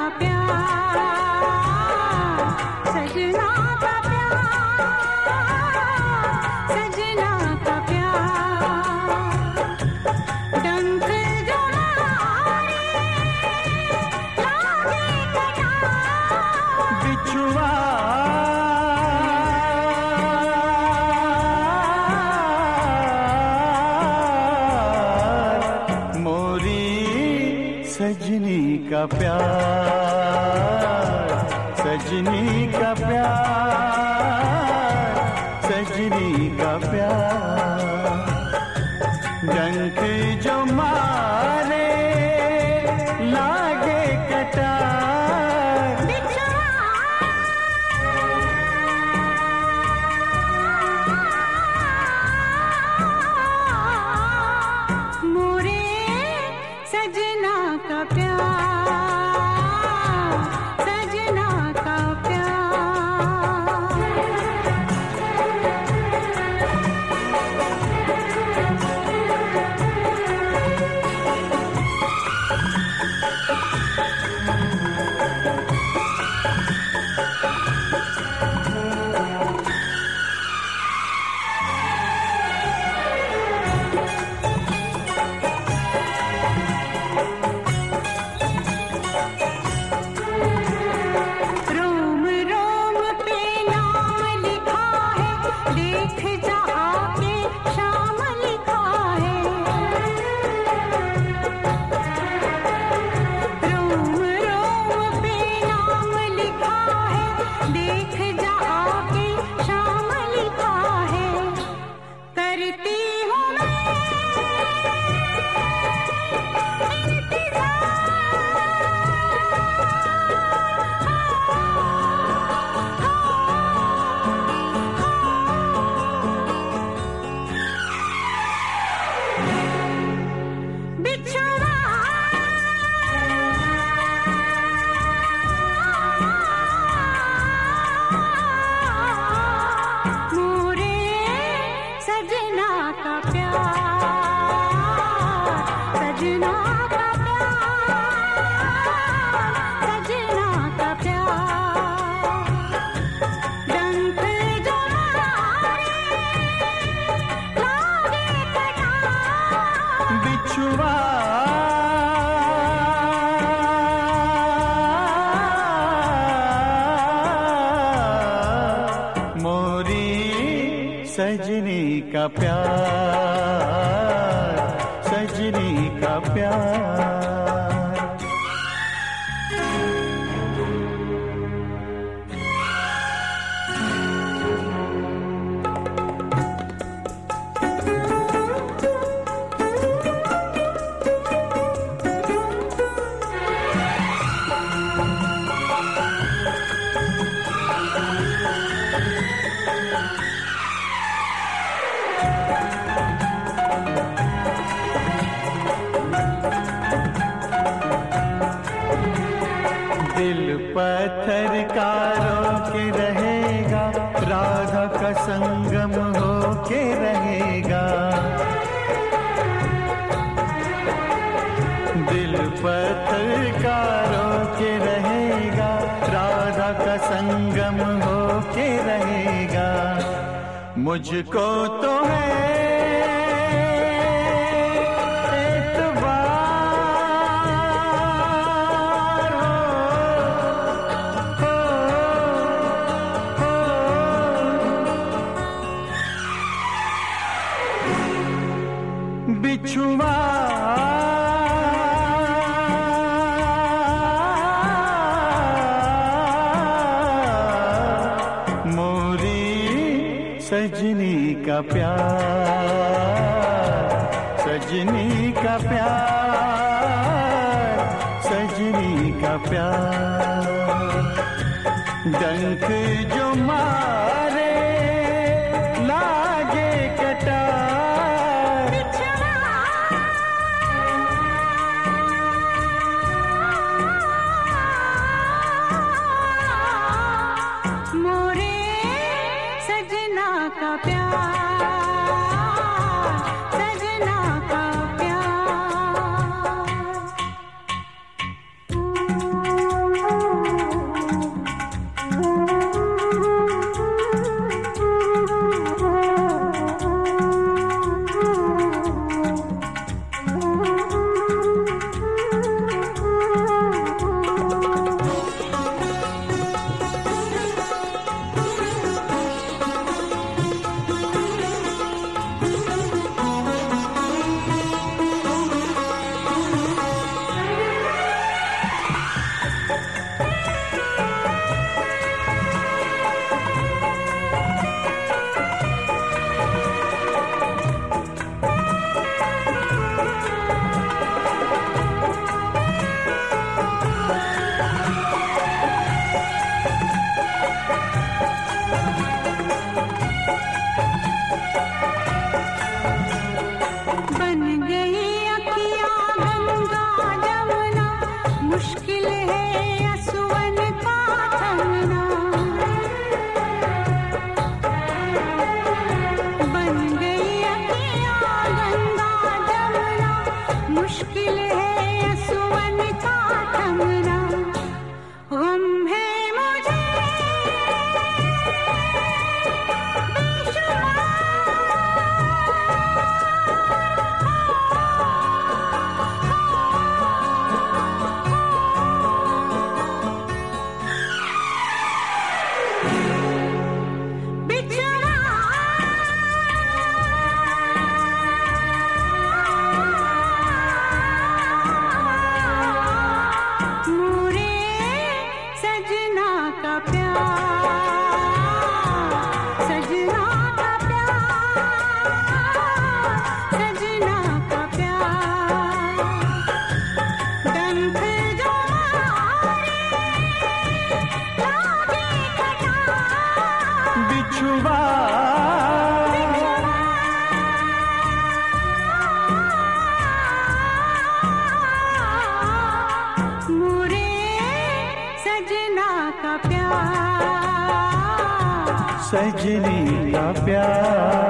प्यार, सजना का प्यार, सजना का प्यार। डंक जो मारे लागे कटार, बिछुआ सजनी का प्यार, सजनी का प्यार, सजनी का प्यार। डंक जो मारे लागे कटार, मोरे सजना का प्यार, सजना का प्यार। मोरी सजनी का प्यार, सजनी का प्यार। दिल पत्थर का रोके रहेगा, राधा का संगम होके रहेगा। दिल पत्थर का रोके रहेगा, राधा का संगम होके रहेगा। मुझको तो है बिछुआ मोरी सजनी का प्यार, सजनी का प्यार, सजनी का प्यार। डंक जो मारे लागे कटार, मोरे सजना का प्यार, सजना का प्यार। सजनी का प्यार।